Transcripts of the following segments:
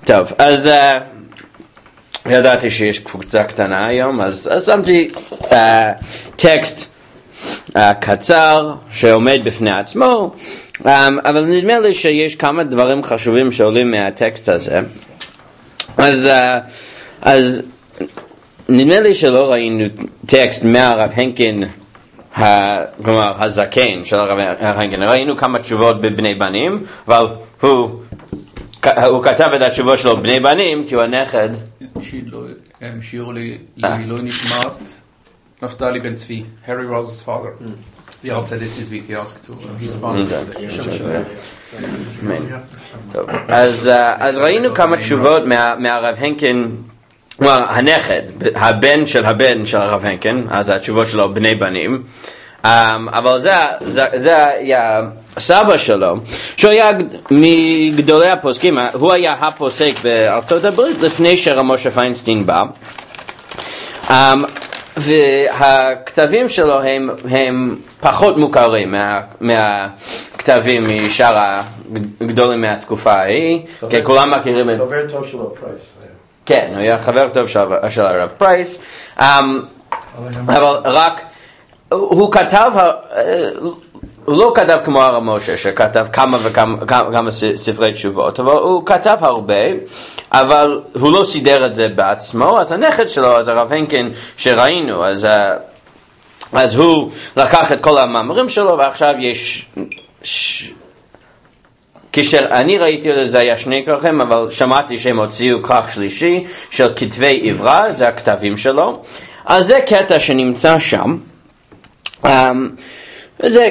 טוב, אז ידעתי שיש קבוצה קטנה היום, אז שמתי טקסט קצר שעומד בפני עצמו, אבל נדמה לי שיש כמה דברים חשובים שעולים מהטקסט הזה. אז נדמה לי שלא ראינו טקסט מהרב הנקין, כלומר הזקן של הרב הנקין. ראינו כמה תשובות בבני בנים, אבל הוא כתב את התשובות שלו בני בנים כי הוא הנכד. שיעור לעילוי נשמת נפתלי בן צבי, Harry Rose's father. The altar this is week he asked to respond. אז ראינו כמה תשובות מהרב הנקין, כלומר הנכד, הבן של הרב הנקין, אז התשובות שלו בני בנים. אבל זה היה סבא שלו, שהוא היה מגדולי הפוסקים, הוא היה הפוסק בארצות הברית לפני שרמושה פיינסטיין בא. והכתבים שלו הם פחות מוכרים מהכתבים משאר הגדולים מהתקופה ההיא, כי כולם מכירים את... חבר טוב של פרייס. כן, הוא היה חבר טוב של הרב פרייס, אבל רק הוא כתב, הוא לא כתב כמו הרב משה שכתב כמה וכמה ספרי תשובות, אבל הוא כתב הרבה, אבל הוא לא סידר את זה בעצמו. אז הנכד שלו, אז הרב הנקין שראינו, אז הוא לקח את כל המאמרים שלו, ועכשיו יש כשאני ראיתי את זה היה שני כרכים, אבל שמעתי שהם הוציאו כרך שלישי של כתבי עברה, זה הכתבים שלו. אז זה קטע שנמצא שם, זה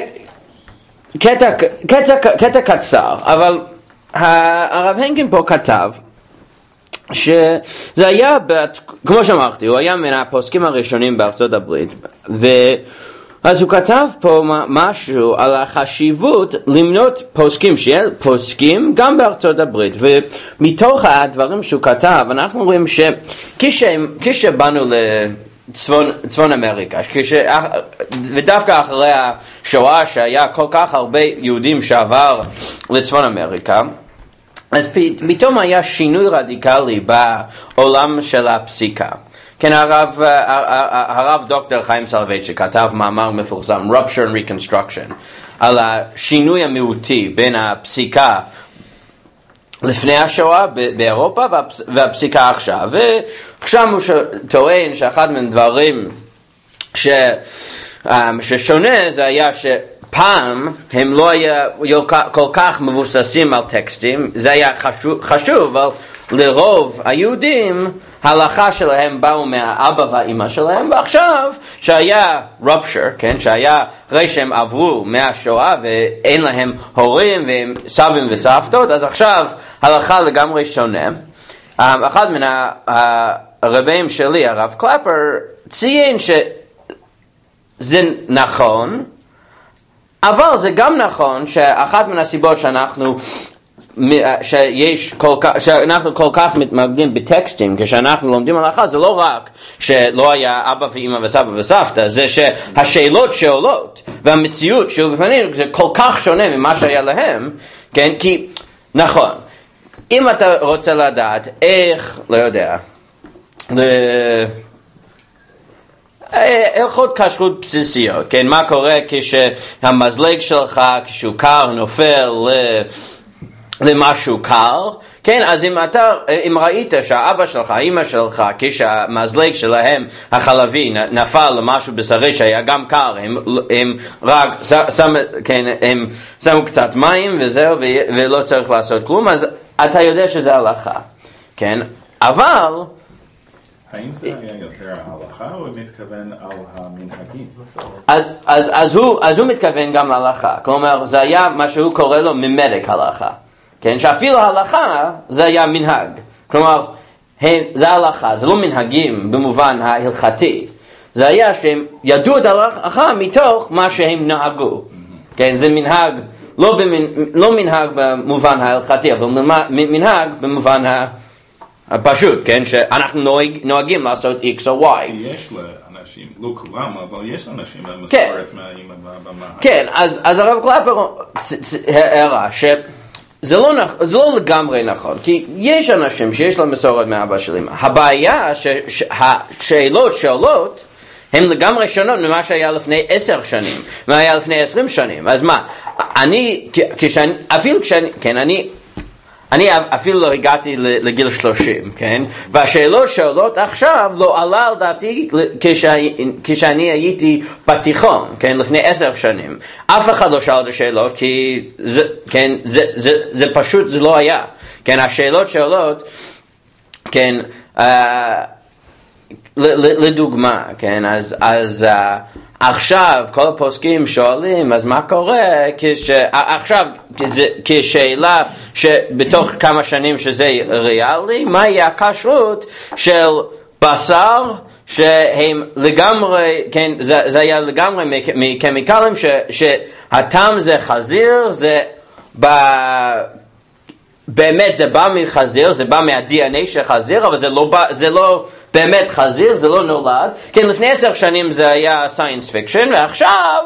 קטע קצר, אבל הרב הנקין פה כתב שזה היה, כמו שאמרתי, הוא היה מן הפוסקים הראשונים בארצות הברית, אז הוא כתב פה משהו על החשיבות למנות פוסקים, שיהיה פוסקים גם בארצות הברית. ומתוך הדברים שהוא כתב, אנחנו רואים כשבאנו לצפון אמריקה, ודווקא אחרי השואה שהיה כל כך הרבה יהודים שעבר לצפון אמריקה, אז פתאום היה שינוי רדיקלי בעולם של הפסיקה. כן, הרב דוקטור חיים סולובייצ'יק כתב מאמר מפורסם, Rupture and Reconstruction, על השינוי המהותי בין הפסיקה לפני השואה באירופה והפסיקה עכשיו. ושם הוא טוען שאחד מן דברים ששונה זה היה שפעם הם לא היו כל כך מבוססים על טקסטים, זה היה חשוב, אבל לרוב היהודים ההלכה שלהם באו מהאבא והאמא שלהם, ועכשיו שהיה rupture, כן, שהיה אחרי שהם עברו מהשואה ואין להם הורים והם סבים וסבתות, אז עכשיו הלכה לגמרי שונה. אחד מן הרבים שלי, הרב קלפר, ציין שזה נכון, אבל זה גם נכון שאחת מן הסיבות שאנחנו כל כך מתמקדים בטקסטים כשאנחנו לומדים הלכה, זה לא רק שלא היה אבא ואמא וסבא וסבתא, זה שהשאלות שעולות והמציאות שהוא בפנינו זה כל כך שונה ממה שהיה להם, כן? כי נכון, אם אתה רוצה לדעת איך, לא יודע, הלכות כשרות בסיסיות, כן? מה קורה כשהמזלג שלך, כשהוא קר, נופל למשהו קר, כן, אז אם ראית שהאבא שלך, האמא שלך, כשהמזלג שלהם החלבי נפל למשהו בשרי שהיה גם קר, הם רק הם שמו קצת מים וזהו, ולא צריך לעשות כלום, אז אתה יודע שזה הלכה, כן, אבל האם זה היה יותר ההלכה או מתכוון על המנהגים? אז הוא מתכוון גם להלכה, כלומר זה היה מה שהוא קורא לו ממדק הלכה, כן, שאפילו ההלכה זה היה מנהג, כלומר זה הלכה, זה לא מנהגים במובן ההלכתי, זה היה שהם ידעו את ההלכה מתוך מה שהם נהגו, כן, זה מנהג, לא מנהג במובן ההלכתי, אבל מנהג במובן הפשוט, כן, שאנחנו נוהגים לעשות X או Y. יש לאנשים, לא כולם, אבל יש אנשים במסורת מהאמא והבמה. כן, אז הרב קלפר הראה זה לא לגמרי נכון, כי יש אנשים שיש להם מסורת מאבא של אמא. הבעיה שהשאלות שעולות הן לגמרי שונות ממה שהיה לפני 10 שנים, מה היה לפני 20 שנים. אז מה, אני אפילו לא הגעתי לגיל 30, כן? והשאלות שעולות עכשיו לא עלה על דעתי כשאני הייתי בתיכון, כן? לפני 10 שנים. אף אחד לא שאל את השאלות, כי זה פשוט, זה לא היה. כן, השאלות שעולות, כן, לדוגמה, כן, אז עכשיו כל הפוסקים שואלים, אז מה קורה עכשיו כשאלה שבתוך כמה שנים שזה ריאלי, מה יהיה הכשרות של בשר שהם לגמרי, כן, זה היה לגמרי מקמיקלים שהטעם זה חזיר, זה באמת זה בא מחזיר, זה בא מה-DNA של חזיר, אבל זה לא באמת חזיר, זה לא נולד. כן, לפני 10 שנים זה היה science fiction, ועכשיו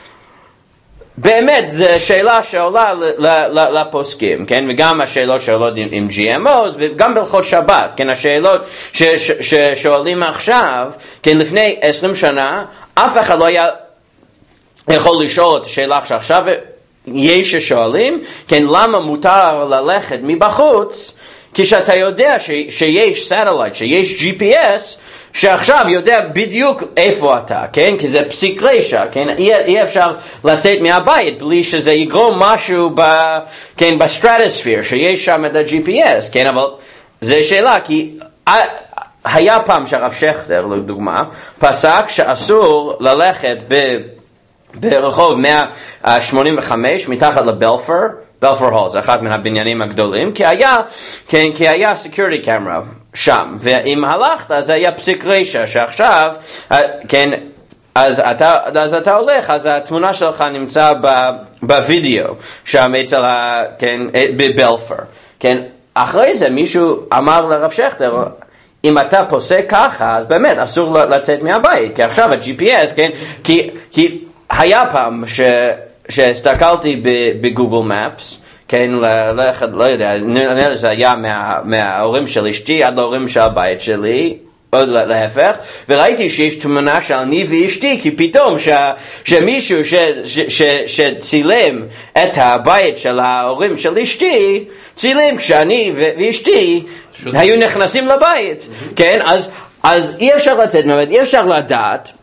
באמת זו שאלה שעולה לפוסקים, כן? וגם השאלות שעולות עם GMOs, וגם בהלכות שבת, כן? השאלות ששואלים עכשיו, כן, לפני 20 שנה, אף אחד לא היה יכול לשאול את השאלה שעכשיו יש ששואלים, כן, למה מותר ללכת מבחוץ, כשאתה יודע שיש סטלייט, שיש GPS, שעכשיו יודע בדיוק איפה אתה, כן? כי זה פסיק רשע, כן? אי אפשר לצאת מהבית בלי שזה יגרום משהו כן, בסטרטוספיר, שיש שם את ה-GPS, כן? אבל זו שאלה, כי היה פעם שהרב שכטר, לדוגמה, פסק שאסור ללכת ברחוב 185 מתחת לבלפור, בלפור הול, זה אחד מן הבניינים הגדולים, כי היה security camera שם, ואם הלכת, אז היה פסיק רשע, שעכשיו, כן, אז אתה הולך, אז התמונה שלך נמצא בווידאו, שם אצל, כן, בבלפור, כן, אחרי זה מישהו אמר לרב שכטר, אם אתה פוסק ככה, אז באמת אסור לצאת מהבית, כי עכשיו ה-GPS, כן, כי היה פעם שהסתכלתי בגוגל מפס, כן, ללכת, לא יודע, נראה לי זה היה מההורים של אשתי עד להורים של הבית שלי, עוד להפך, וראיתי שיש תמונה של אני ואשתי, כי פתאום שמישהו שצילם את הבית של ההורים של אשתי, צילם כשאני ואשתי היו נכנסים לבית, כן, אז אי אפשר לצאת מהבית, אי אפשר לדעת,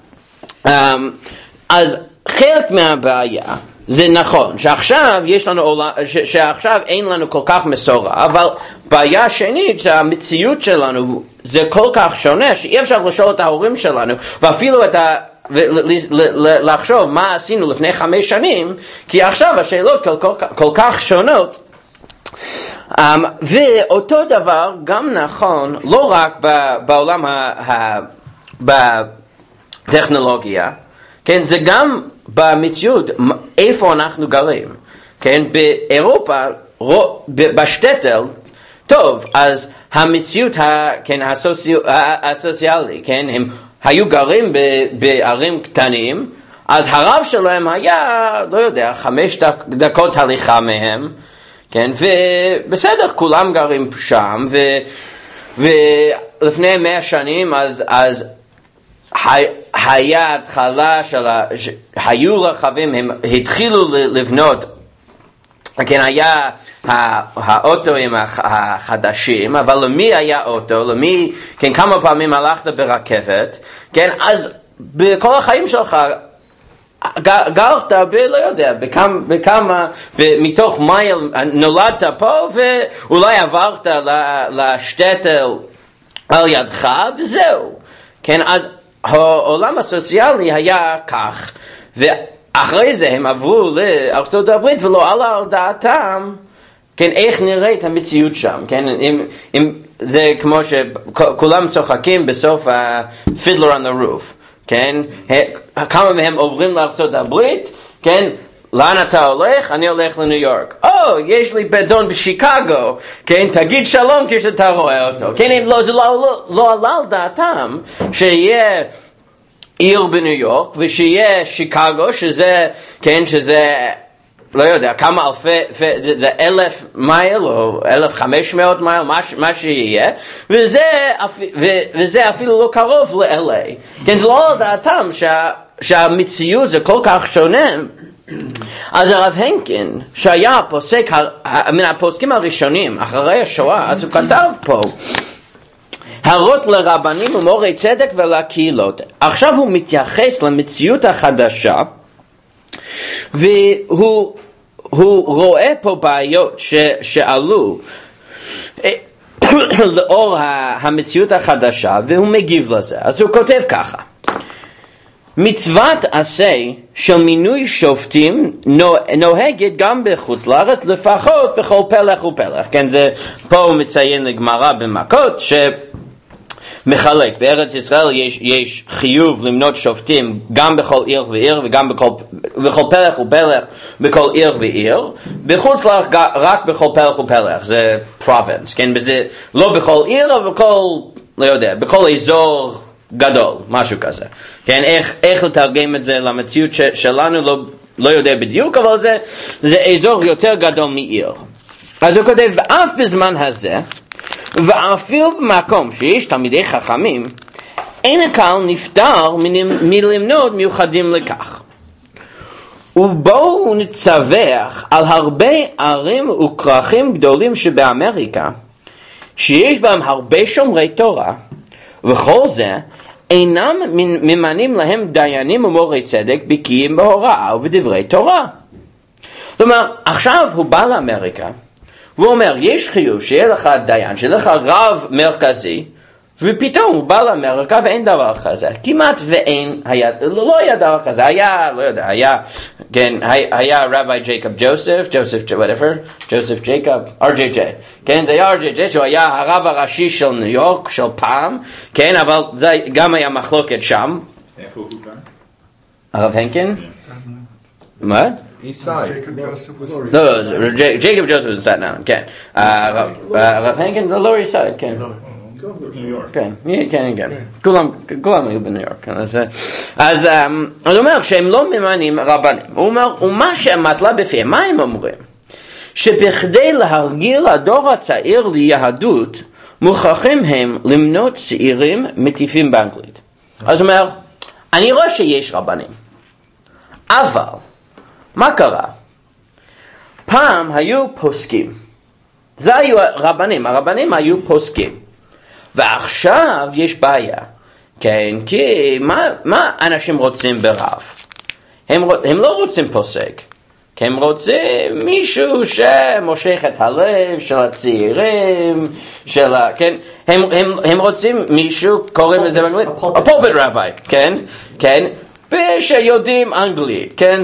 אז חלק מהבעיה זה נכון, שעכשיו יש לנו עולם, שעכשיו אין לנו כל כך מסורה, אבל בעיה שנית זה המציאות שלנו, זה כל כך שונה שאי אפשר לשאול את ההורים שלנו, ואפילו לחשוב מה עשינו לפני 5 שנים, כי עכשיו השאלות כל כך שונות. ואותו דבר גם נכון לא רק בעולם בטכנולוגיה, כן, זה גם במציאות, איפה אנחנו גרים, כן, באירופה, בשטטל, טוב, אז המציאות, כן, הסוציאלי, כן, הם היו גרים בערים קטנים, אז הרב שלהם היה, לא יודע, 5 דקות הליכה מהם, כן, ובסדר, כולם גרים שם, ולפני 100 שנים, אז היה התחלה היו רכבים, הם התחילו לבנות, כן, היה האוטואים החדשים, אבל למי היה אוטו, למי, כן, כמה פעמים הלכת ברכבת, כן, אז בכל החיים שלך גרת לא יודע, בכמה, מתוך מייל נולדת פה, ואולי עברת לשטטל על ידך, וזהו, כן, אז העולם הסוציאלי היה כך, ואחרי זה הם עברו לארצות הברית ולא עלה על דעתם, כן, איך נראית המציאות שם, כן, אם זה כמו שכולם צוחקים בסוף ה-Fiddler on the Roof, כן, כמה מהם עוברים לארצות הברית, כן, לאן אתה הולך? אני הולך לניו יורק. יש לי בדון בשיקגו, כן, תגיד שלום כשאתה רואה אותו. כן, זה לא עלה על דעתם שיהיה עיר בניו יורק, ושיהיה שיקגו, שזה, כן, שזה לא יודע, כמה אלפי, זה 1,000 מייל או 1,500 מייל, מה שיהיה, וזה אפילו לא קרוב ל-LA. כן, זה לא על דעתם שהמציאות זה כל כך שונה. אז הרב הנקין, שהיה פוסק, מן הפוסקים הראשונים, אחרי השואה, אז הוא כתב פה, הרות לרבנים ומורי צדק ולקהילות. עכשיו הוא מתייחס למציאות החדשה, והוא רואה פה בעיות שעלו לאור המציאות החדשה, והוא מגיב לזה. אז הוא כותב ככה, מצוות עשה של מינוי שופטים נוהגת גם בחוץ לארץ, לפחות בכל פלח ופלח. כן, זה פה הוא מציין לגמרא במכות מחלק, בארץ ישראל יש חיוב למנות שופטים גם בכל עיר ועיר וגם בכל פלח ופלח בכל עיר ועיר, בחוץ לארץ רק בכל פלח ופלח, זה פרובינס, כן, בזה, לא בכל עיר אבל בכל, לא יודע, בכל אזור גדול, משהו כזה, כן, איך לתרגם את זה למציאות שלנו לא יודע בדיוק, אבל זה אזור יותר גדול מעיר. אז הוא כותב, ואף בזמן הזה ואפילו במקום שיש תלמידי חכמים, אין הקהל נפטר מלמנות מיוחדים לכך. ובואו נצווח על הרבה ערים וכרכים גדולים שבאמריקה, שיש בהם הרבה שומרי תורה, וכל זה אינם ממנים להם דיינים ומורי צדק בקיאים בהוראה ובדברי תורה. זאת אומרת, עכשיו הוא בא לאמריקה, הוא אומר, יש חיוב שיהיה לך דיין, שיהיה לך רב מרכזי, ופתאום הוא בא לאמריקה ואין דבר כזה. כמעט ואין, לא היה דבר כזה. היה, לא יודע, כן, היה רבי ג'ייקוב ג'וסף ג'ייקוב, RJJ. כן, זה היה RJJ, שהוא היה הרב הראשי של ניו יורק, של פעם, כן, אבל זה גם היה מחלוקת שם. איפה הוא כאן? הרב הנקין? מה? East side. No, Jacob Joseph is in Staten Island, כן. הרב הנקין זה lower east side, כן. ניו יורק. כן, כן. כולם היו בניו יורק. אז הוא אומר שהם לא ממנים רבנים. הוא אומר, ומה שמטלה בפיהם, מה הם אומרים? שבכדי להרגיל הדור הצעיר ליהדות, מוכרחים הם למנות צעירים מטיפים באנגלית. אז הוא אומר, אני רואה שיש רבנים, אבל מה קרה? פעם היו פוסקים. זה היו הרבנים היו פוסקים. ועכשיו יש בעיה. כן, כי מה אנשים רוצים ברב? הם לא רוצים פוסק. כי הם רוצים מישהו שמושך את הלב של הצעירים, כן? הם רוצים מישהו, קוראים לזה באנגלית, a pulpit rabbi, כן? שיודעים אנגלית, כן,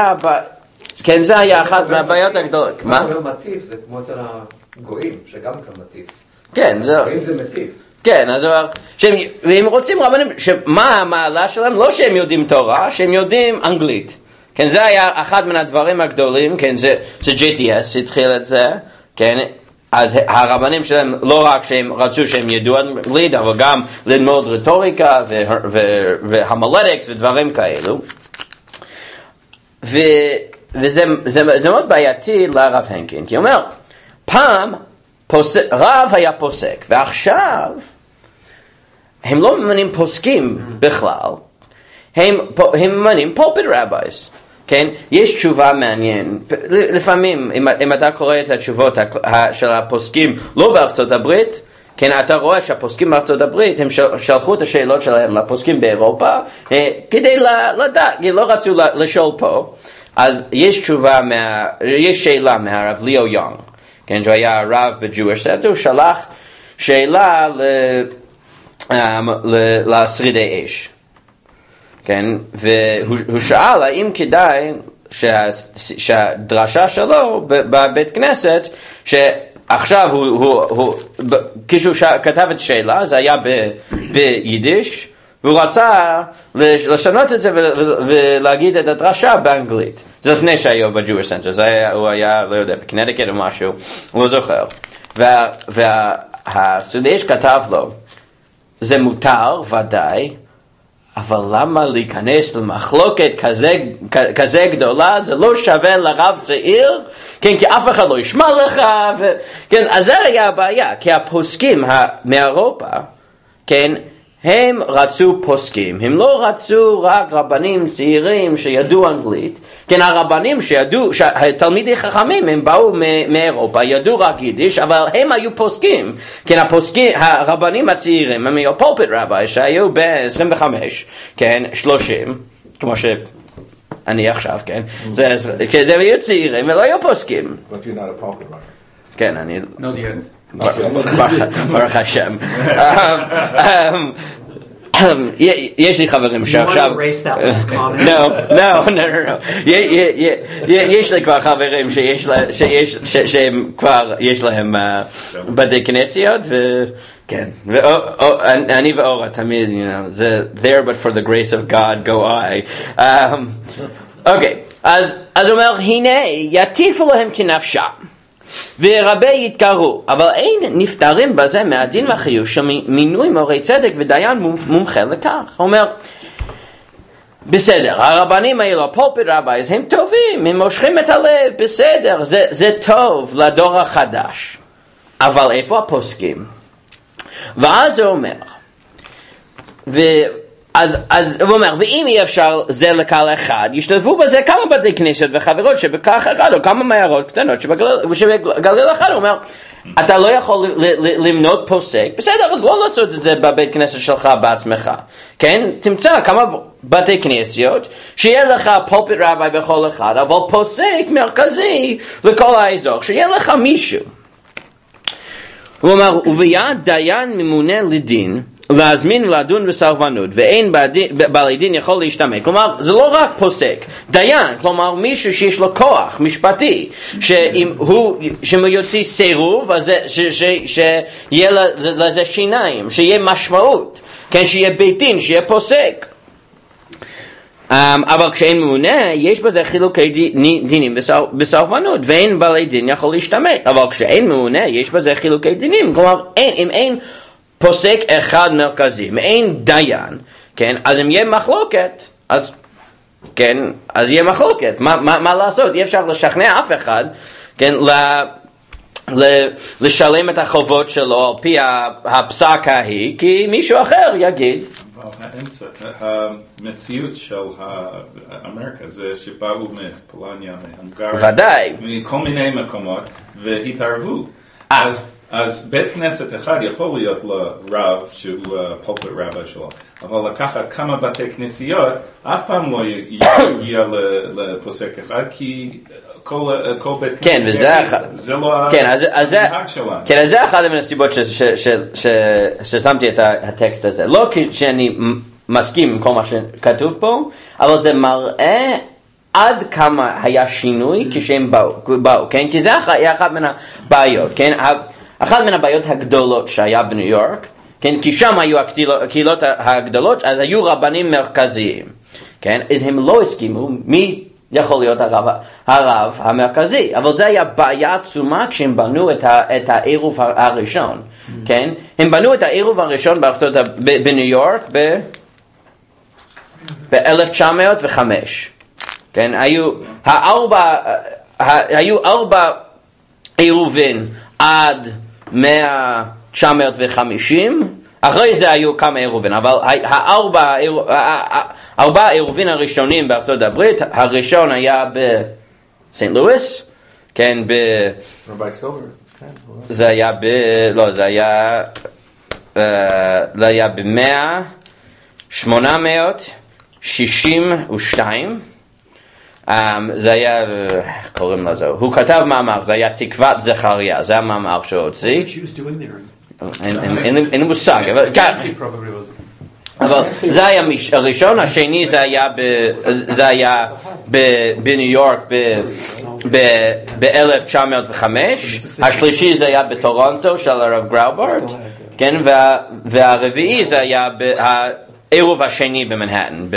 זה היה אחת מהבעיות הגדולות. מה אומר מטיף? זה כמו אצל הגויים, שגם כאן מטיף. כן, זה מטיף. כן, אז והם רוצים רבנים, שמה המעלה שלהם? לא שהם יודעים תורה, שהם יודעים אנגלית. כן, זה היה אחד מן הדברים הגדולים, כן, זה JTS התחיל את זה, כן, אז הרבנים שלהם לא רק שהם רצו שהם ידעו אנגלית, אבל גם ללמוד רטוריקה והמלטיקס ודברים כאלו. וזה מאוד בעייתי לרב הנקין, כי הוא אומר, פעם רב היה פוסק, ועכשיו הם לא ממנים פוסקים בכלל, הם ממנים פולפיט רבייס. כן, יש תשובה מעניין. לפעמים, אם אתה קורא את התשובות של הפוסקים לא בארצות הברית, כן, אתה רואה שהפוסקים בארצות הברית, הם שלחו את השאלות שלהם לפוסקים באירופה, כדי לדעת, לא רצו לשאול פה. אז יש שאלה מהרב ליאו יונג, כן, שהוא היה רב בג'ויש סנטר, הוא שלח שאלה לשרידי אש. כן, והוא שאל האם כדאי שהדרשה שלו בבית כנסת, שעכשיו כשהוא כתב את שאלה, זה היה ביידיש, והוא רצה לשנות את זה ולהגיד את הדרשה באנגלית. זה לפני שהיו בג'ויש סנטר, הוא היה, לא יודע, בקנטיקט או משהו, הוא לא זוכר. והסודש כתב לו, זה מותר ודאי, אבל למה להיכנס למחלוקת כזה גדולה, זה לא שווה לרב צעיר, כן, כי אף אחד לא ישמע לך, כן, אז זה היה הבעיה, כי הפוסקים מאירופה, כן, הם רצו פוסקים, הם לא רצו רק רבנים צעירים שידעו אנגלית, כן, הרבנים שידעו, תלמידי חכמים, הם באו מאירופה, ידעו רק יידיש, אבל הם היו פוסקים, כן, הרבנים הצעירים, הם היו פולפיט רבי, שהיו ב-25, כן, 30, כמו שאני עכשיו, כן, זה היו צעירים, הם לא היו פוסקים. But you're not a pulpit runner. כן, אני... Not yet. ברוך השם. יש לי חברים שעכשיו... יש לי כבר חברים שהם כבר, יש להם בתי כנסיות, וכן, אני ואורה תמיד, זה there but for the grace of God go I. אוקיי, אז הוא אומר, הנה יטיפו להם כנפשם. ורבי יתקראו, אבל אין נפטרים בזה מהדין והחיוב של מינוי מורי צדק ודיין מומחה לכך. הוא אומר, בסדר, הרבנים האלו, הפולפיט רבייז, הם טובים, הם מושכים את הלב, בסדר, זה טוב לדור החדש. אבל איפה הפוסקים? ואז הוא אומר, אז הוא אומר, ואם אי אפשר זה לקהל אחד, ישתלבו בזה כמה בתי כנסת וחברות שבכך אחד, או כמה מעיירות קטנות שבגליל אחד. הוא אומר, אתה לא יכול למנות פוסק, בסדר, אז לא לעשות את זה בבית כנסת שלך בעצמך, כן? תמצא כמה בתי כנסיות, שיהיה לך פולפיט רבי בכל אחד, אבל פוסק מרכזי לכל האזור, שיהיה לך מישהו. הוא אומר, וביד דיין ממונה לדין, להזמין ולדון בסרבנות, ואין בעלי דין יכול להשתמש. כלומר, זה לא רק פוסק, דיין, כלומר מישהו שיש לו כוח משפטי, שאם הוא יוציא סירוב, אז שיהיה לזה שיניים, שיהיה משמעות, כן, שיהיה בית דין, שיהיה פוסק. אבל כשאין ממונה, יש בזה חילוקי דינים בסרבנות, ואין בעלי דין יכול להשתמש. אבל כשאין ממונה, יש בזה חילוקי דינים. כלומר, אם אין פוסק אחד מרכזי, מאין דיין, כן, אז אם יהיה מחלוקת, אז יהיה מחלוקת. מה לעשות? אי אפשר לשכנע אף אחד, כן, לשלם את החובות שלו על פי הפסק ההיא, כי מישהו אחר יגיד. המציאות של אמריקה זה שבאו מפולניה, מהונגריה, ודאי. מכל מיני מקומות, והתערבו. אז בית כנסת אחד יכול להיות לרב שהוא פולפיט רבי שלו, אבל לקחת כמה בתי כנסיות אף פעם לא יגיע לפוסק אחד, כי כל בית כנסת זה לא המנהג שלנו. כן, אז זה אחת מהסיבות ששמתי את הטקסט הזה. לא שאני מסכים עם כל מה שכתוב פה, אבל זה מראה עד כמה היה שינוי כשהם באו, כן? כי זה היה אחת מן הבעיות, כן? אחת מן הבעיות הגדולות שהיה בניו יורק, כן? כי שם היו הקהילות הגדולות, אז היו רבנים מרכזיים, כן? אז הם לא הסכימו מי יכול להיות הרב המרכזי, אבל זה היה בעיה עצומה כשהם בנו את העירוב הראשון, כן? הם בנו את העירוב הראשון בניו יורק ב-1905, כן? היו 4 עירובין עד 1950, אחרי זה היו כמה עירובין, אבל 4 עירובין הראשונים בארצות הברית, הראשון היה בסנט לואיס, כן, זה היה ב-862, זה היה, איך קוראים לזה? הוא כתב מאמר, זה היה תקוות זכריה, זה המאמר שהוציא. אין מושג, אבל זה היה הראשון, השני זה היה בניו יורק ב-1905, השלישי זה היה בטורונטו של הרב גראוברט, כן, והרביעי זה היה העירוב השני במנהטן,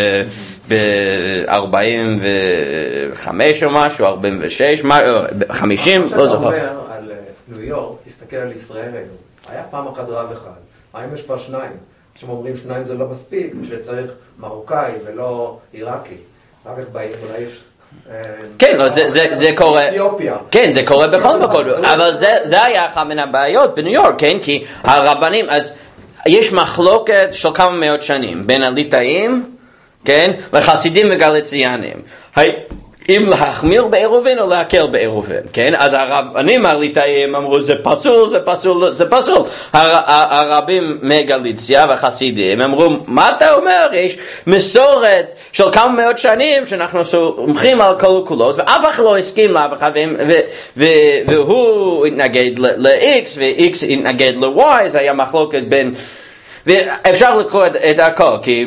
ב-45 או משהו, 46, 50, לא זוכר. אתה אומר על ניו יורק, תסתכל על ישראל היום. היה פעם אחת רב אחד, היום יש כבר 2. כשהם אומרים שניים זה לא מספיק, שצריך מרוקאי ולא עיראקי. רק באים, אולי יש... כן, זה קורה, כן, זה קורה בכל מקום, אבל זה היה אחת מן הבעיות בניו יורק, כן, כי הרבנים, אז יש מחלוקת של כמה מאות שנים בין הליטאים, כן, לחסידים וגליציאנים. אם להחמיר בעירובין או להקל בעירובין, כן? אז הרבנים הליטאים אמרו זה פסול, זה פסול, זה פסול. הרבים מגליציה והחסידים אמרו, מה אתה אומר? יש מסורת של כמה מאות שנים שאנחנו סומכים על קלקולות, ואף אחד לא הסכים לאף אחד, והוא התנגד ל-X, ו-X התנגד ל-Y, זה היה מחלוקת בין... ואפשר לקרוא את הכל, כי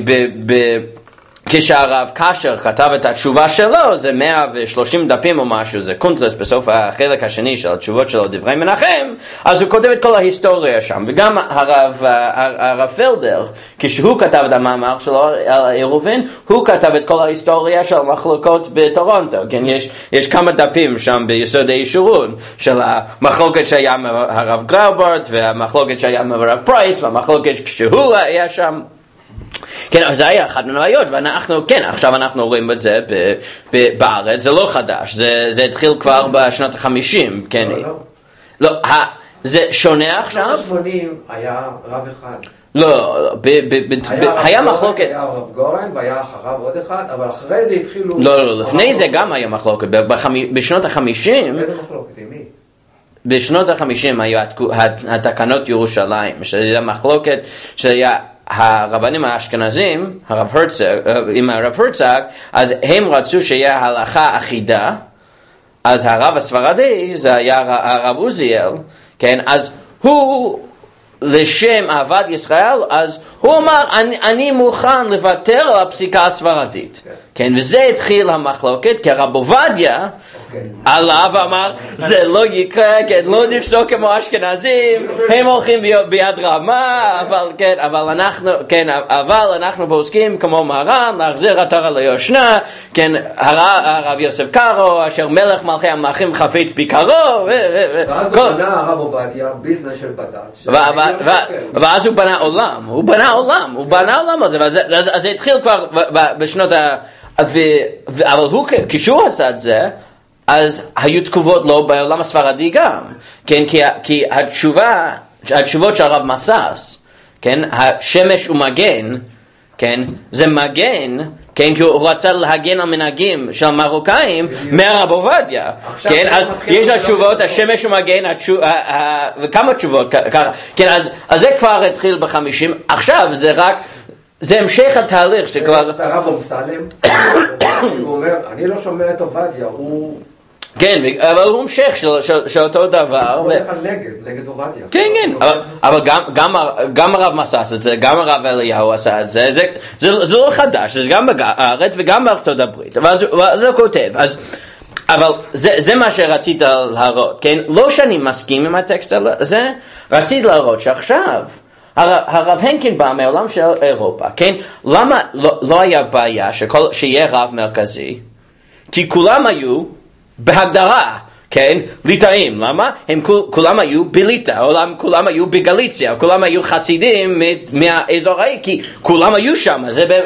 כשהרב קשר כתב את התשובה שלו, זה 130 דפים או משהו, זה קונטרס בסוף החלק השני של התשובות שלו, דברי מנחם, אז הוא כותב את כל ההיסטוריה שם, וגם הרב פלדר, כשהוא כתב את המאמר שלו על העירובין, הוא כתב את כל ההיסטוריה של המחלוקות בטורונטו, כן, יש כמה דפים שם ביסוד הישורון, של המחלוקת שהיה מהרב גראוברט, והמחלוקת שהיה מהרב פרייס, והמחלוקת כשהוא היה שם, כן, אבל זה היה אחת מהבעיות, ואנחנו, כן, עכשיו אנחנו רואים את זה בארץ, זה לא חדש, זה התחיל כבר בשנות ה-50, כן. לא, זה שונה עכשיו? בשנות ה-80 היה רב אחד. לא, היה מחלוקת. היה רב גורן, והיה אחריו עוד אחד, אבל אחרי זה התחילו... לא, לפני זה גם היה מחלוקת, בשנות ה-50... איזה מחלוקת, עם מי? בשנות ה-50 היו התקנות ירושלים, שהיה מחלוקת, שהיה... הרבנים האשכנזים, עם הרב הרצוג, אז הם רצו שיהיה הלכה אחידה, אז הרב הספרדי, זה היה הרב עוזיאל, כן, אז הוא, לשם אהבת ישראל, אז הוא אמר, אני מוכן לוותר על הפסיקה הספרדית, כן, וזה התחיל המחלוקת, כי הרב עובדיה, עלה ואמר, זה לא יקרה, כן, לא נפסוק כמו אשכנזים, הם הולכים ביד רמה, אבל אנחנו פוסקים כמו מרן, להחזיר עטרה ליושנה, כן, הרב יוסף קארו, אשר מלך מלכי המלכים חפץ ביקרו, ואז הוא בנה הרב עובדיה, ביזנס של בד"ץ, ואז הוא בנה עולם, אז זה התחיל כבר בשנות אבל כשהוא עשה את זה, אז היו תגובות לא בעולם הספרדי גם, כן, כי התשובות של הרב מסס, כן, השמש ומגן, כן, זה מגן, כן, כי הוא רצה להגן על מנהגים של מרוקאים מהרב עובדיה, כן, אז יש התשובות, השמש ומגן, וכמה תשובות, כן, אז זה כבר התחיל ב-50, עכשיו זה רק, זה המשך התהליך שכבר... הרב אמסלם, הוא אומר, אני לא שומע את עובדיה, הוא... כן, אבל הוא המשך של אותו דבר. הוא הולך על נגד עובדיה. כן, אבל גם הרב מסס את זה, גם הרב אליהו עשה את זה, זה לא חדש, זה גם בארץ וגם בארצות הברית, אבל זה הוא כותב, אבל זה מה שרצית להראות, כן? לא שאני מסכים עם הטקסט הזה, רציתי להראות שעכשיו, הרב הנקין בא מעולם של אירופה, כן? למה לא היה בעיה שיהיה רב מרכזי? כי כולם היו בהגדרה, כן? ליטאים, למה? הם כולם היו בליטא, כולם היו בגליציה, כולם היו חסידים מהאזור ההיא, כי כולם היו שם,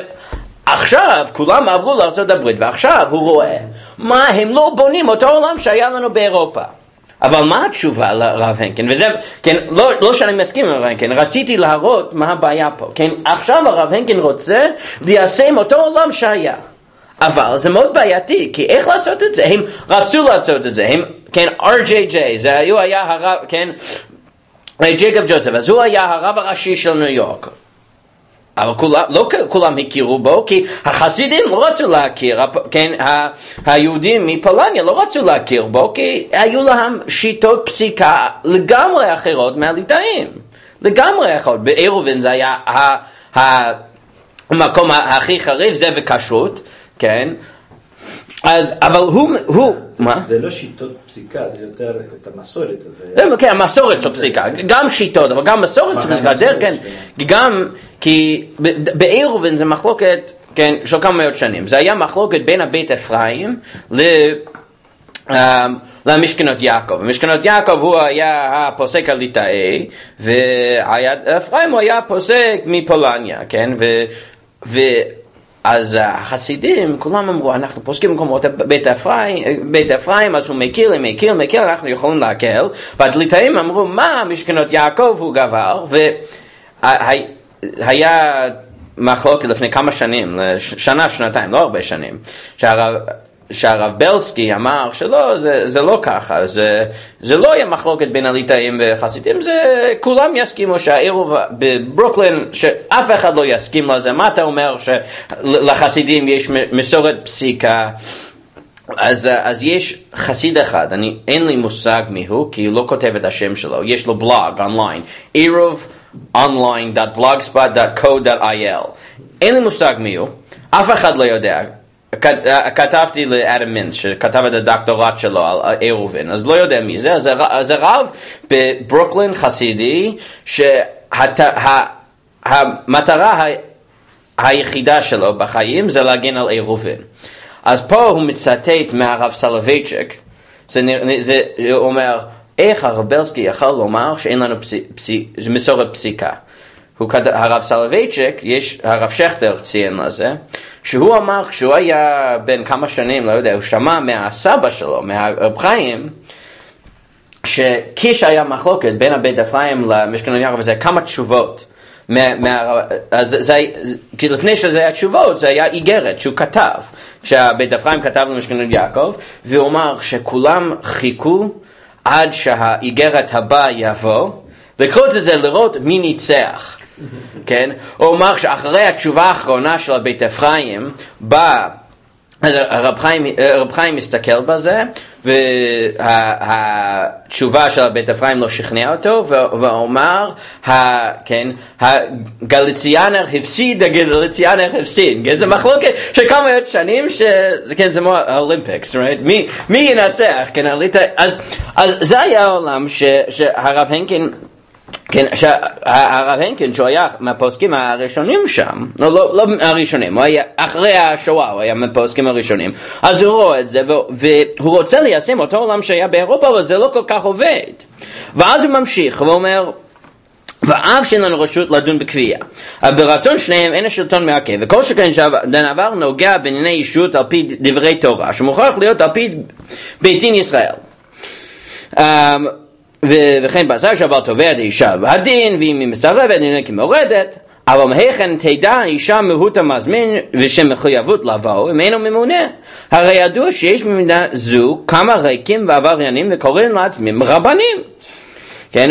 עכשיו כולם עברו לארצות הברית, ועכשיו הוא רואה מה הם לא בונים אותו עולם שהיה לנו באירופה. אבל מה התשובה לרב הנקין? וזה, כן, לא שאני מסכים עם הרב הנקין, רציתי להראות מה הבעיה פה, כן? עכשיו הרב הנקין רוצה ליישם אותו עולם שהיה. אבל זה מאוד בעייתי, כי איך לעשות את זה? הם רצו לעשות את זה, הם, כן, RJJ, זה היה הרב, כן, ג'ייקוב ג'וזף, אז הוא היה הרב הראשי של ניו יורק. אבל לא כולם הכירו בו, כי החסידים לא רצו להכיר, כן, היהודים מפולניה לא רצו להכיר בו, כי היו להם שיטות פסיקה לגמרי אחרות מהליטאים. לגמרי אחרות. בעירובין זה היה המקום הכי חריף, זה וכשרות, כן? אז, אבל הוא, מה? זה לא שיטות פסיקה, זה יותר את המסורת. כן, המסורת של פסיקה, גם שיטות, אבל גם מסורת של פסיקה, כן, גם, כי בעירובין זה מחלוקת, כן, של כמה מאות שנים, זה היה מחלוקת בין הבית אפרים למשכנות יעקב. משכנות יעקב הוא היה הפוסק הליטאי, ואפרים הוא היה פוסק מפולניה, כן? אז החסידים, כולם אמרו, אנחנו פוסקים במקומות בית אפרים, אז הוא מכיר, אנחנו יכולים להקל, והליטאים אמרו, מה משכנות יעקב הוא גבר, והיה מחלוקת לפני כמה שנים, שנה, שנתיים, לא הרבה שנים, שהרב בלסקי אמר שלא, זה לא ככה, זה לא יהיה מחלוקת בין הליטאים וחסידים, זה כולם יסכימו שהעירוב בברוקלין, שאף אחד לא יסכים לזה. מה אתה אומר שלחסידים יש מסורת פסיקה? אז יש חסיד אחד, אין לי מושג מיהו, כי הוא לא כותב את השם שלו, יש לו בלוג אונליין, eirovonline.blogspot.co.il, אין לי מושג מיהו, אף אחד לא יודע. כתבתי לאדם מינץ שכתב את הדוקטורט שלו על עירובין, אז לא יודע מי זה. אז הרב בברוקלין חסידי שהמטרה היחידה שלו בחיים זה להגן על עירובין. אז פה הוא מצטט מהרב סולובייצ'יק, הוא אומר, איך הרב בלסקי יכול לומר שאין לנו מסורת פסיקה? הרב סולובייצ'יק, הרב שכטר ציין לזה, שהוא אמר כשהוא היה בן כמה שנים, לא יודע, הוא שמע מהסבא שלו, מהרב חיים, שכיש היה מחלוקת בין הבית אפרים למשכנות יעקב, וזה כמה תשובות. כי לפני שזה היה תשובות, זה היה איגרת שהוא כתב, שהבית אפרים כתב למשכנות יעקב, והוא אמר שכולם חיכו עד שהאיגרת הבא יבוא, לקרוא את זה לראות מי ניצח. כן? הוא אומר שאחרי התשובה האחרונה של הבית אפרים בא, אז הרב חיים מסתכל בזה, והתשובה של הבית אפרים לא שכנע אותו, ואומר, כן, הגליציאנר הפסיד, הגליציאנר הפסיד. זה מחלוקת של כמה עוד שנים, כן, זה כמו האולימפיקס, מי ינצח? אז זה היה העולם שהרב הנקין, כן, שהרב הנקין שהוא היה מהפוסקים הראשונים שם, לא הראשונים, הוא היה אחרי השואה, הוא היה מהפוסקים הראשונים, אז הוא רואה את זה והוא רוצה ליישם אותו עולם שהיה באירופה, אבל זה לא כל כך עובד. ואז הוא ממשיך ואומר, ואף שאין לנו רשות לדון בקביעה, אבל ברצון שניהם אין השלטון מעכב, וכל שכן שהדבר נוגע בענייני אישות על פי דברי תורה, שמוכרח להיות על פי בית דין ישראל. וכן בעשר שהבעל תובע את האישה והדין, ואם היא מסרבת נראה כמורדת, אבל מהיכן תדע האישה מהות המזמין ושמחויבות לבוא אם אינו ממונה? הרי ידוע שיש במידה זו כמה ריקים ועבריינים וקוראים לעצמם רבנים. כן,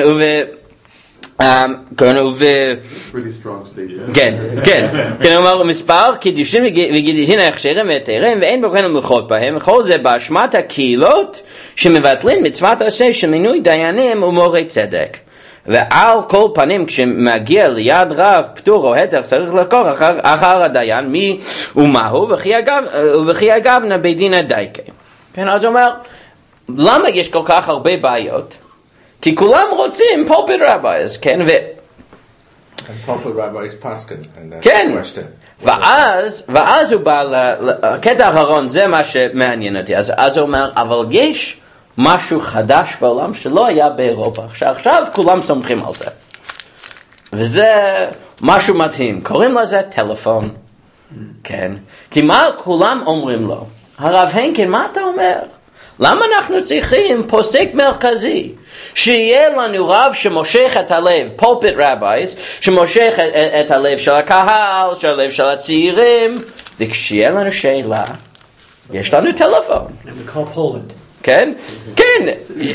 כן, אומר מספר קידושים וגידושין ההכשרים והיתרים ואין בוחן ומלכות בהם, וכל זה באשמת הקהילות שמבטלים מצוות עשה של מינוי דיינים ומורי צדק. ועל כל פנים כשמגיע ליד רב פטור או היתר צריך לחקור אחר הדיין מי ומהו, וכי אגבנה בית דין הדייקה. כן, אז הוא אומר, למה יש כל כך הרבה בעיות? כי כולם רוצים pulpit rabbis, כן? And pulpit rabbis paskin, and that's כן. the question. ואז הוא בא לקטע האחרון, זה מה שמעניין אותי. אז הוא אומר, אבל יש משהו חדש בעולם שלא היה באירופה. עכשיו כולם סומכים על זה. וזה משהו מדהים. קוראים לזה טלפון. כן? כי מה כולם אומרים לו? הרב הנקין, מה אתה אומר? למה אנחנו צריכים פוסק מרכזי? שיהיה לנו רב שמושך את הלב, pulpit rabbis, שמושך את הלב של הקהל, של הלב של הצעירים, וכשיהיה לנו שאלה, יש לנו טלפון. We call Poland. כן? כן,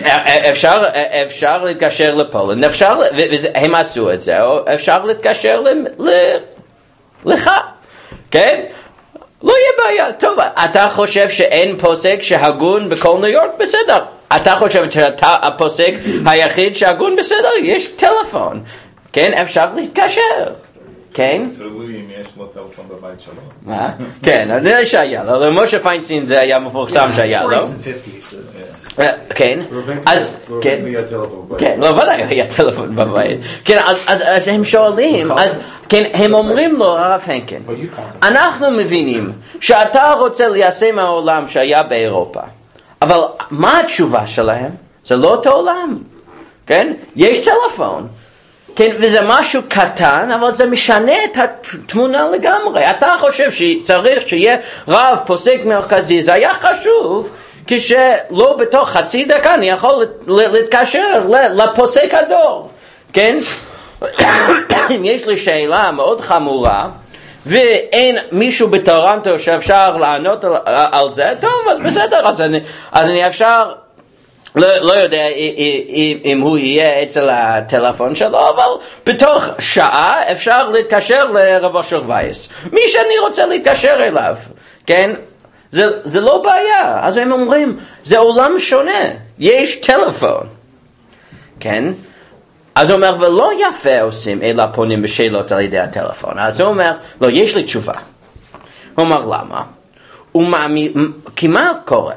אפשר להתקשר לפולנד, והם עשו את זה, או אפשר להתקשר לך, כן? לא יהיה בעיה. טוב, אתה חושב שאין פוסק שהגון בכל ניו יורק? בסדר. אתה חושב שאתה הפוסק היחיד שהגון? בסדר, יש טלפון. כן, אפשר להתקשר. כן? תלוי אם יש לו טלפון בבית שלו. מה? כן, אני יודע שהיה לו. למשה פיינשטיין זה היה מפורסם שהיה לו. כן, אז, כן, כן, לא ודאי היה טלפון בבית. כן, אז הם שואלים, אז, כן, הם אומרים לו, הרב הנקין, אנחנו מבינים שאתה רוצה ליישם העולם שהיה באירופה, אבל מה התשובה שלהם? זה לא אותו עולם, כן? יש טלפון, כן? וזה משהו קטן, אבל זה משנה את התמונה לגמרי. אתה חושב שצריך שיהיה רב פוסק מרכזי, זה היה חשוב, כשלא בתוך חצי דקה אני יכול להתקשר לפוסק הדור, כן? אם יש לי שאלה מאוד חמורה, ואין מישהו בטורנטו שאפשר לענות על זה, טוב, אז בסדר, אז אני אפשר, לא יודע אם הוא יהיה אצל הטלפון שלו, אבל בתוך שעה אפשר להתקשר לרב אושר וייס, מי שאני רוצה להתקשר אליו, כן? זה לא בעיה. אז הם אומרים, זה עולם שונה, יש טלפון, כן? אז הוא אומר, ולא יפה עושים, אלא פונים בשאלות על ידי הטלפון. אז הוא אומר, לא, יש לי תשובה. הוא אומר, למה? כי מה קורה?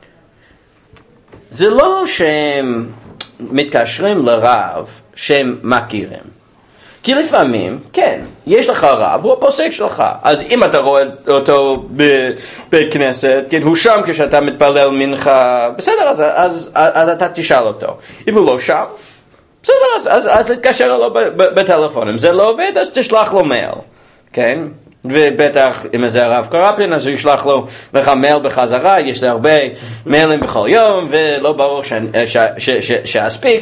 זה לא שהם מתקשרים לרב שהם מכירים. כי לפעמים, כן, יש לך רב, הוא הפוסק שלך. אז אם אתה רואה אותו בבית כנסת, כן, הוא שם כשאתה מתפלל מנחה, בסדר, אז אתה תשאל אותו. אם הוא לא שם, בסדר, אז להתקשר לו בטלפון. אם זה לא עובד, אז תשלח לו מייל, כן? ובטח אם זה הרב קרפין, אז הוא ישלח לו לך מייל בחזרה, יש לי הרבה מיילים בכל יום, ולא ברור שאספיק.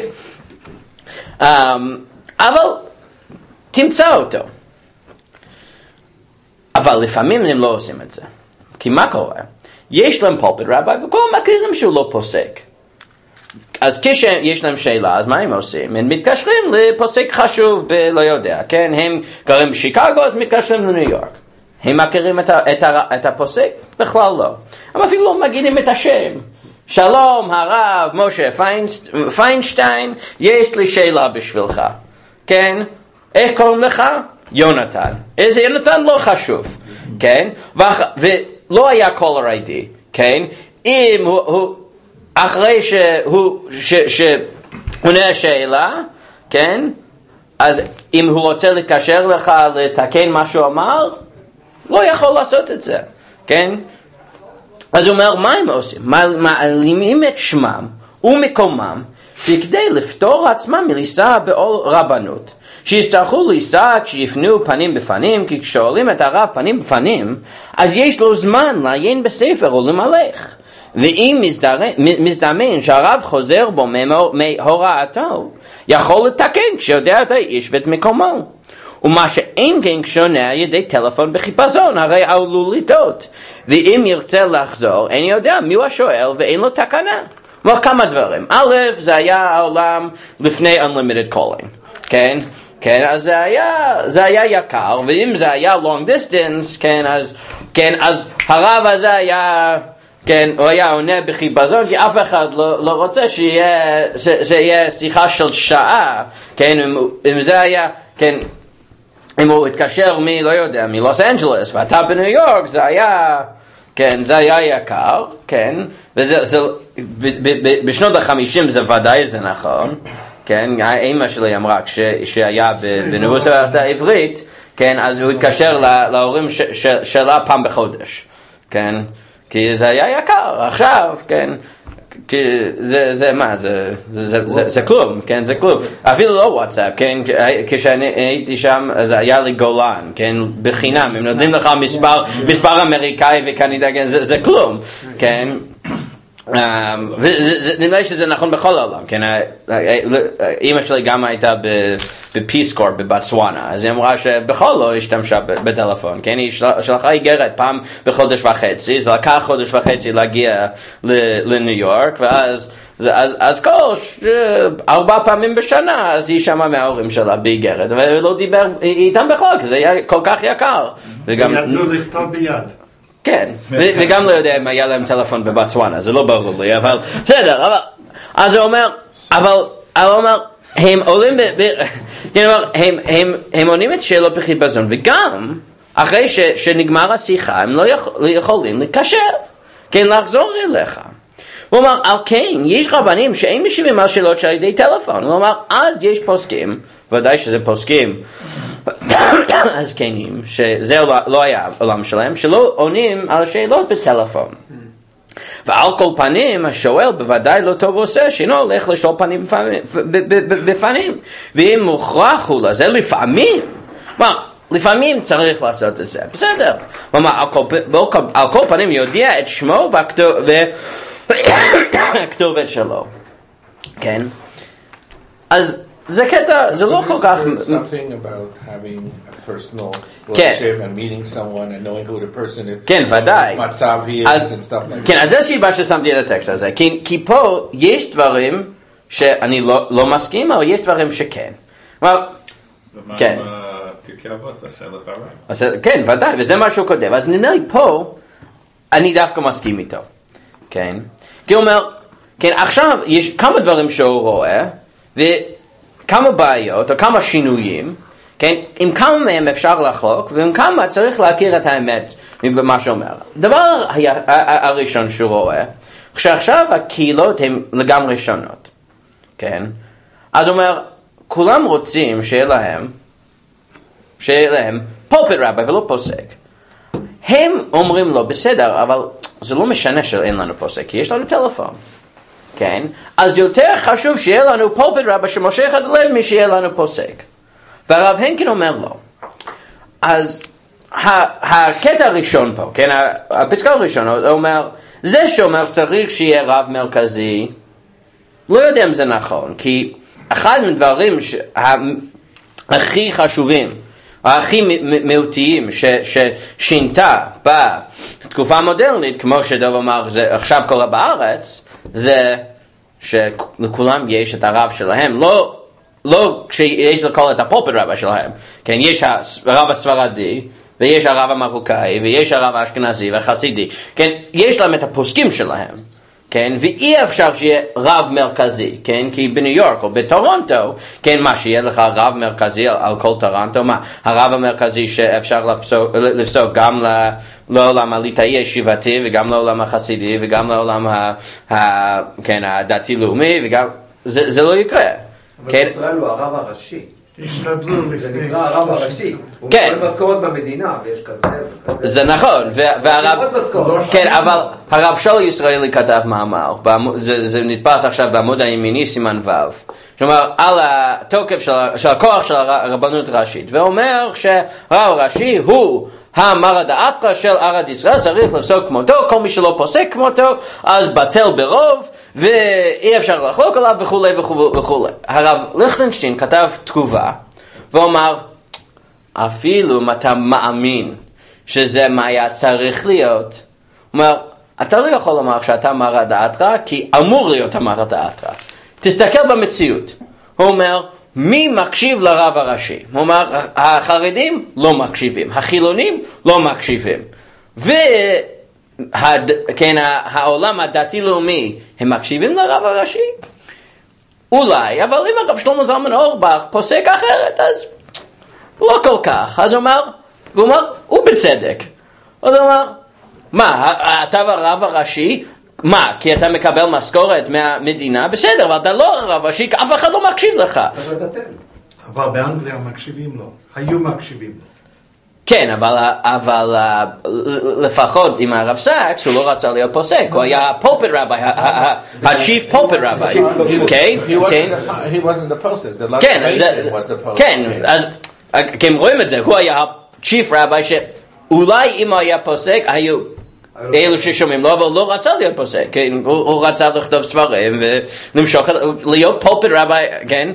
אבל תמצא אותו. אבל לפעמים הם לא עושים את זה. כי מה קורה? יש להם פולפיט רבי, וכל מכירים שהוא לא פוסק. אז כשיש להם שאלה, אז מה הם עושים? הם מתקשרים לפוסק חשוב לא יודע, כן? הם גרים בשיקגו, אז מתקשרים לניו יורק. הם מכירים את הפוסק? בכלל לא. הם אפילו לא מגידים את השם. שלום, הרב משה פיינשטיין, יש לי שאלה בשבילך. כן? איך קוראים לך? יונתן. איזה יונתן? לא חשוב. כן? ולא היה קולר איי-די. כן? אם הוא אחרי שהוא עונה שאלה, כן? אז אם הוא רוצה להתקשר לך לתקן מה שהוא אמר, לא יכול לעשות את זה, כן? אז הוא אומר, מה הם עושים? מעלימים את שמם ומקומם, וכדי לפתור עצמם מליסה בעול רבנות. שיצטרכו ליסה כשיפנו פנים בפנים, כי כששואלים את הרב פנים בפנים, אז יש לו זמן לעיין בספר ולמלך. ואם מזדמן שהרב חוזר בו מהוראתו, יכול לתקן כשיודע את האיש ואת מקומו. ומה שאין כן כשעונה על ידי טלפון בחיפזון, הרי עלול לטעות. ואם ירצה לחזור, אין יודע מי הוא השואל ואין לו תקנה. אבל כמה דברים. א', זה היה העולם לפני Unlimited Calling, כן? כן, אז זה היה יקר, ואם זה היה long distance, כן, אז הרב הזה היה, כן, הוא היה עונה בחיפזון, כי אף אחד לא רוצה שיהיה שיחה של שעה, כן, אם זה היה, כן, אם הוא התקשר לא יודע, מלוס אנג'לס, ואתה בניו יורק, זה היה, כן, זה היה יקר, כן, בשנות ה-50 זה ודאי זה נכון, כן, האמא שלי אמרה, כשהיה באוניברסיטה העברית, כן, אז הוא התקשר להורים שלה פעם בחודש, כן, כי זה היה יקר, עכשיו, כן, כי זה מה, זה כלום, כן, זה כלום, אפילו לא וואטסאפ, כן, כשאני הייתי שם, אז היה לי גולן, כן, בחינם, הם נותנים לך מספר אמריקאי וקנדה, כן, זה כלום, כן, ונראה לי שזה נכון בכל העולם, כן, אמא שלי גם הייתה בפיסקור בבטסואנה, אז היא אמרה שבכל לא השתמשה בטלפון, כן, היא שלחה איגרת פעם בחודש וחצי, זה לקח חודש וחצי להגיע לניו יורק, אז כל 4 פעמים בשנה, אז היא שמעה מההורים שלה באיגרת, ולא דיבר איתם בכלל, כי זה היה כל כך יקר. ידעו לכתוב ביד. כן, וגם לא יודע אם היה להם טלפון בבטסואנה, זה לא ברור לי, אבל בסדר, אז הוא אומר, הם עולים, הם עונים את שאלות בחיפזון, וגם אחרי שנגמר השיחה, הם לא יכולים להתקשר, כן, לחזור אליך. הוא אומר, על כן, יש רבנים שאין משיבים על שאלות שעל ידי טלפון, הוא אומר, אז יש פוסקים, ודאי שזה פוסקים, הזקנים, שזה לא היה עולם שלהם, שלא עונים על השאלות בטלפון. ועל כל פנים, השואל בוודאי לא טוב עושה, שאינו הולך לשאול פנים בפנים. ואם מוכרח הוא לזה לפעמים, לפעמים צריך לעשות את זה, בסדר. על כל פנים יודיע את שמו והכתובת שלו. כן? אז זה קטע, זה לא כל כך... something about having a personal relationship and meeting someone and knowing who the person is. כן, ודאי. מצב he is and stuff like that. כן, אז זה סיבה ששמתי את הטקסט הזה. כי פה יש דברים שאני לא מסכים, אבל יש דברים שכן. כן. פרקי אבות, עשה לך רע. כן, ודאי, וזה מה שהוא כותב. אז נראה לי פה, אני דווקא מסכים איתו. כן? כי הוא אומר, כן, עכשיו יש כמה דברים שהוא רואה, וכמה בעיות, או כמה שינויים, כן? עם כמה מהם אפשר לחלוק, ועם כמה צריך להכיר את האמת במה שאומר. דבר הראשון שהוא רואה, כשעכשיו הקהילות הן לגמרי שונות, כן? אז הוא אומר, כולם רוצים שיהיה להם פולפיט רבי ולא פוסק. הם אומרים לו, בסדר, אבל זה לא משנה שאין לנו פוסק, כי יש לנו טלפון. כן? אז יותר חשוב שיהיה לנו פולפיט רבי שמושך את הלב משיהיה לנו פוסק. והרב הנקין אומר לו, אז הקטע הראשון פה, כן? הפסקה הראשון, הוא אומר, זה שאומר שצריך שיהיה רב מרכזי, לא יודע אם זה נכון, כי אחד מהדברים הכי חשובים, הכי מהותיים ששינתה בתקופה המודרנית, כמו שדוב אמר, זה עכשיו קורה בארץ, זה שלכולם יש את הרב שלהם, לא כשיש לכל את הפולפיט רבי שלהם, כן, יש הרב הספרדי, ויש הרב המרוקאי, ויש הרב האשכנזי והחסידי, כן, יש להם את הפוסקים שלהם, כן, ואי אפשר שיהיה רב מרכזי, כן, כי בניו יורק או בטורונטו, כן, מה, שיהיה לך רב מרכזי על כל טורונטו, מה, הרב המרכזי שאפשר לפסוק גם לעולם הליטאי ישיבתי, וגם לעולם החסידי, וגם לעולם כן, הדתי-לאומי, וגם, זה לא יקרה. אבל בישראל הוא הרב הראשי. זה נקרא הרב הראשי. הוא מקבל משכורת במדינה, ויש כזה וכזה. זה נכון, כן, אבל הרב שול ישראלי כתב מאמר, זה נתפס עכשיו בעמוד הימיני סימן ו', כלומר על התוקף של הכוח של הרבנות הראשית, ואומר שהרב הראשי הוא המרא דאתרא של ארד ישראל, צריך לפסוק כמותו, כל מי שלא פוסק כמותו, אז בטל ברוב, ואי אפשר לחלוק עליו וכולי וכולי. הרב ליכטנשטיין כתב תגובה, ואומר, אפילו אם אתה מאמין שזה מה היה צריך להיות, הוא אומר, אתה לא יכול לומר שאתה מרא דאתרא, כי אמור להיות המרא דאתרא. תסתכל במציאות. הוא אומר, מי מקשיב לרב הראשי? הוא אומר, החרדים לא מקשיבים, החילונים לא מקשיבים. כן, העולם הדתי-לאומי, הם מקשיבים לרב הראשי? אולי, אבל אם הרב שלמה זלמן אורבך פוסק אחרת, אז לא כל כך. אז הוא אומר, הוא בצדק. אז הוא אומר, מה, אתה הרב הראשי? מה, כי אתה מקבל משכורת מהמדינה? בסדר, אבל אתה לא הרב הראשי, אף אחד לא מקשיב לך. צריך לדתן. אבל באנגליה מקשיבים לו, היו מקשיבים לו. כן, אבל לפחות עם הרב סאקס, הוא לא רצה להיות פוסק, הוא היה פולפיט רבי, ה-chief פולפיט רבי. He wasn't the posek, the Latin was the posek. כן, אז הם רואים את זה, הוא היה ה-chief רבי שאולי אם הוא היה פוסק, היו אלו ששומעים לו, אבל לא רצה להיות פוסק, הוא רצה לכתוב ספרים ולמשוך, להיות פולפיט רבי, כן?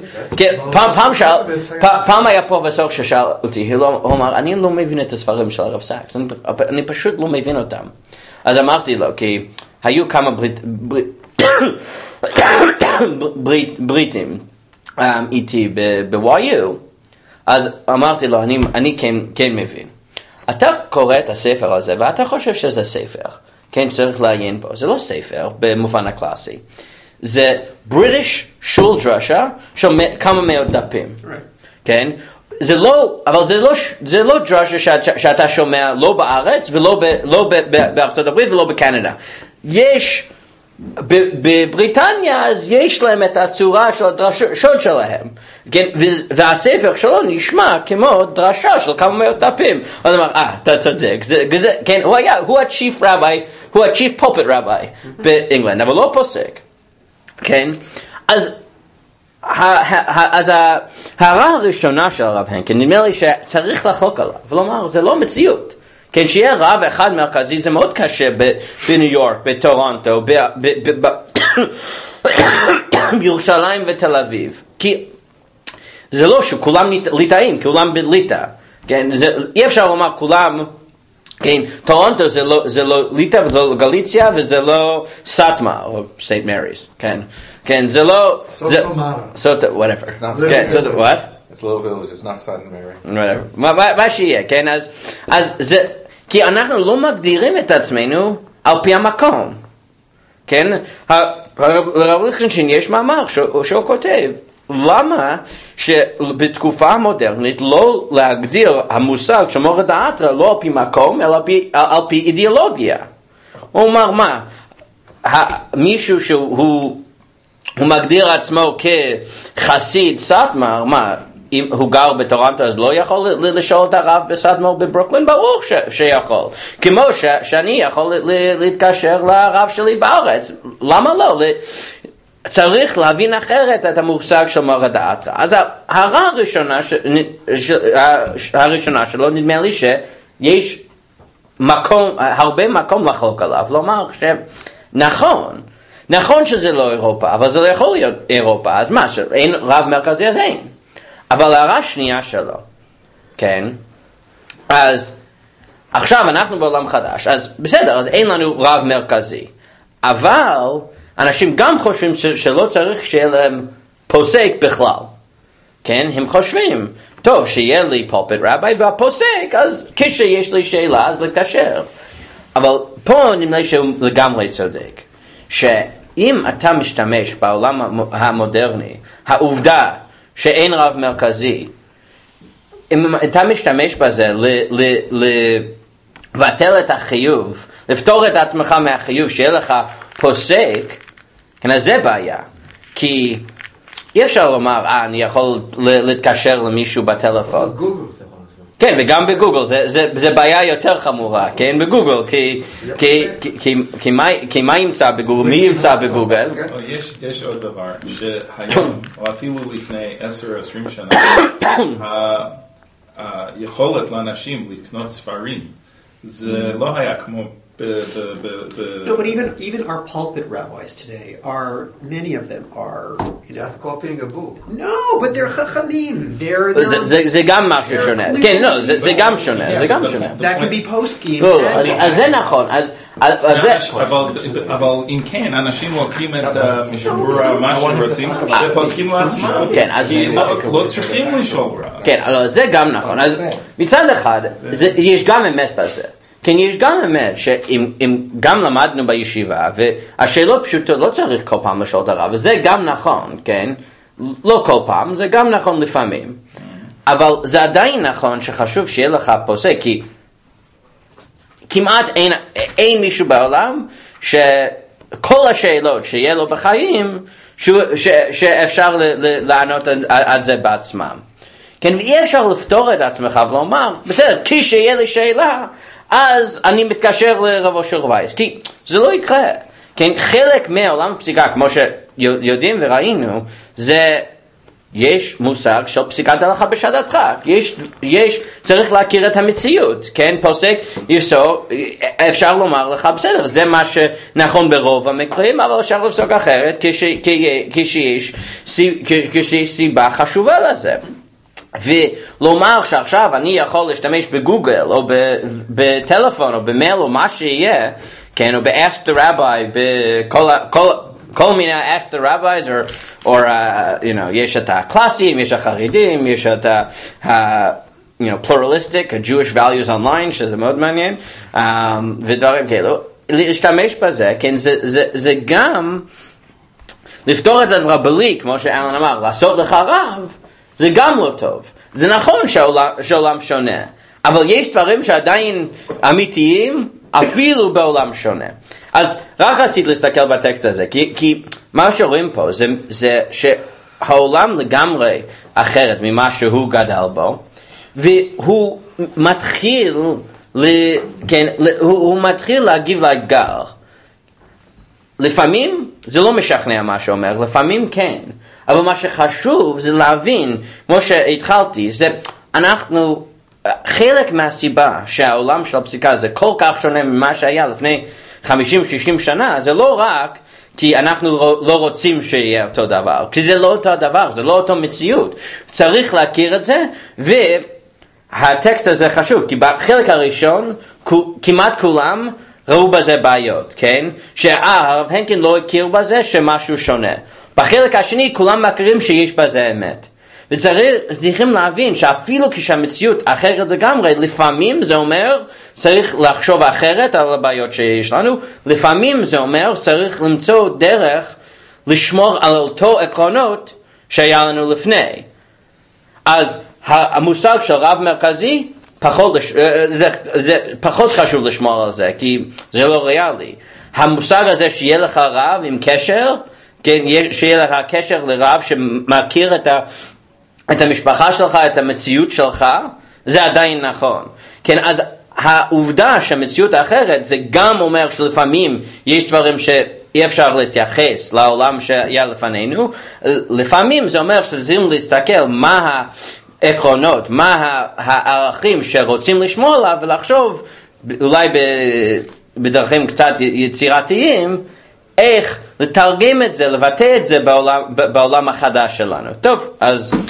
פעם היה פרופסור ששאל אותי, הוא אמר, אני לא מבין את הספרים של הרב סאקס, אני פשוט לא מבין אותם. אז אמרתי לו, כי היו כמה בריטים איתי ב-YU, אז אמרתי לו, אני כן מבין. אתה קורא את הספר הזה, ואתה חושב שזה ספר. כן, צריך לעיין בו. זה לא ספר, במובן הקלאסי. זה בריטיש שול דרשה, של כמה מאות דפים. כן? זה לא, אבל זה לא דרשה שאתה שומע לא בארץ, ולא בארצות הברית, ולא בקנדה. יש בבריטניה אז יש להם את הצורה של הדרשות שלהם, כן? והספר שלו נשמע כמו דרשה של כמה מאות דפים. אז אמר, אתה צודק, כן, הוא ה-chief rabbi, הוא ה-chief pulpit rabbi באנגלנד, אבל לא פוסק, כן? אז ההערה הראשונה של הרב הנקין, נדמה לי שצריך לחלוק עליו, ולומר, זה לא מציאות. כן, שיהיה רב אחד מרכזי, זה מאוד קשה בניו יורק, בטורונטו, בירושלים ותל אביב. כי זה לא שכולם ליטאים, כולם בליטא. כן, אי אפשר לומר כולם, כן, טורונטו זה לא ליטא וזה לא גליציה וזה לא סאטמה, או סנט מריס. כן, זה לא... סוטו, whatever. כן, סוטו, what? It's low village, it's not Sutton Mary. מה שיהיה, כן? אז זה... כי אנחנו לא מגדירים את עצמנו על פי המקום. כן? לרב ליכטנשטיין יש מאמר שהוא כותב, למה שבתקופה המודרנית לא להגדיר המושג של מורא דאתרא לא על פי מקום, אלא על פי אידיאולוגיה. הוא אומר מה? מישהו שהוא מגדיר עצמו כחסיד סאטמר, מה? אם הוא גר בטורונטו אז לא יכול לשאול את הרב בסאטמר בברוקלין? ברור שיכול. כמו שאני יכול להתקשר לרב שלי בארץ. למה לא? צריך להבין אחרת את המושג של מורא דאתרא. אז ההערה הראשונה שלו נדמה לי שיש הרבה מקום לחלוק עליו. לומר נכון שזה לא אירופה, אבל זה לא יכול להיות אירופה. אז מה, אין רב מרכזי אז אין. אבל ההערה השנייה שלו, כן, אז עכשיו אנחנו בעולם חדש, אז בסדר, אז אין לנו רב מרכזי, אבל אנשים גם חושבים שלא צריך שיהיה להם פוסק בכלל, כן, הם חושבים, טוב, שיהיה לי פולפיט רבי והפוסק, אז כשיש לי שאלה אז להתקשר, אבל פה נדמה לי שהוא לגמרי צודק, שאם אתה משתמש בעולם המודרני, העובדה שאין רב מרכזי, אם אתה משתמש בזה לבטל את החיוב, לפתור את עצמך מהחיוב שיהיה לך פוסק, כן, אז זה בעיה. כי אי אפשר לומר, אני יכול להתקשר למישהו בטלפון. כן, וגם בגוגל, זה בעיה יותר חמורה, כן, בגוגל, כי מה ימצא בגוגל, מי ימצא בגוגל? יש עוד דבר, שהיום, או אפילו לפני 10-20 שנה, היכולת לאנשים לקנות ספרים, זה לא היה כמו No, but even our pulpit rabbis today many of them are just copying a book. No, but they're chachamim. זה גם משהו שונה. כן, לא, זה גם שונה. That can be poskim. אז זה נכון. אבל אם כן, אנשים לוקחים את משבורה, מה שהם רוצים, ופוסקים לעצמם. כן, אז לא צריכים לשאול. כן, זה גם נכון. אז מצד אחד, יש גם אמת בזה. כן, יש גם אמת שאם גם למדנו בישיבה, והשאלות פשוטות לא צריך כל פעם לשאול את הרב, וזה גם נכון, כן? לא כל פעם, זה גם נכון לפעמים. אבל זה עדיין נכון שחשוב שיהיה לך פוסק, כי כמעט אין מישהו בעולם שכל השאלות שיהיה לו בחיים, שאפשר לענות על זה בעצמם. כן, ואי אפשר לפתור את עצמך ולומר, בסדר, כשיהיה לי שאלה, אז אני מתקשר לרב אושר וייס, כי זה לא יקרה. כן, חלק מהעולם הפסיקה, כמו שיודעים וראינו, זה יש מושג של פסיקת הלכה בשעתך. צריך להכיר את המציאות, כן? פוסק אפשר לומר לך, בסדר, זה מה שנכון ברוב המקרים, אבל אפשר לפסוק אחרת כשיש סיבה חשובה לזה. ולומר שעכשיו אני יכול להשתמש בגוגל או בטלפון או במייל או מה שיהיה, כן, או ב-Ask the Rabbi, כל מיני Ask the Rabbis, או יש את הקלאסיים, יש החרדים, יש את pluralistic, Jewish Values Online, שזה מאוד מעניין, ודברים כאלו, להשתמש בזה, כן, זה גם לפתור את הדבר בלי, כמו שאלן אמר, לעשות לך רב, זה גם לא טוב. זה נכון שהעולם שונה, אבל יש דברים שעדיין אמיתיים אפילו בעולם שונה. אז רק רציתי להסתכל בטקסט הזה, כי מה שרואים פה זה שהעולם לגמרי אחרת ממה שהוא גדל בו, והוא מתחיל, הוא מתחיל להגיב לאתגר. לפעמים זה לא משכנע מה שאומר, לפעמים כן. אבל מה שחשוב זה להבין, כמו שהתחלתי, זה אנחנו, חלק מהסיבה שהעולם של הפסיקה זה כל כך שונה ממה שהיה לפני 50-60 שנה, זה לא רק כי אנחנו לא רוצים שיהיה אותו דבר, כי זה לא אותו דבר, זה לא אותו מציאות. צריך להכיר את זה, והטקסט הזה חשוב, כי בחלק הראשון כמעט כולם ראו בזה בעיות, כן? שהרב הנקין לא הכיר בזה שמשהו שונה. בחלק השני כולם מכירים שיש בזה אמת. וצריכים להבין שאפילו כשהמציאות אחרת לגמרי, לפעמים זה אומר צריך לחשוב אחרת על הבעיות שיש לנו, לפעמים זה אומר צריך למצוא דרך לשמור על אותו עקרונות שהיה לנו לפני. אז המושג של רב מרכזי, זה פחות חשוב לשמור על זה, כי זה לא ריאלי. המושג הזה שיהיה לך רב עם קשר, כן, שיהיה לך קשר לרב שמכיר את המשפחה שלך, את המציאות שלך, זה עדיין נכון. כן, אז העובדה שהמציאות האחרת, זה גם אומר שלפעמים יש דברים שאי אפשר להתייחס לעולם שהיה לפנינו, לפעמים זה אומר שצריכים להסתכל מה העקרונות, מה הערכים שרוצים לשמור עליו, ולחשוב אולי בדרכים קצת יצירתיים, איך לתרגם את זה, לבטא את זה בעולם החדש שלנו. טוב, אז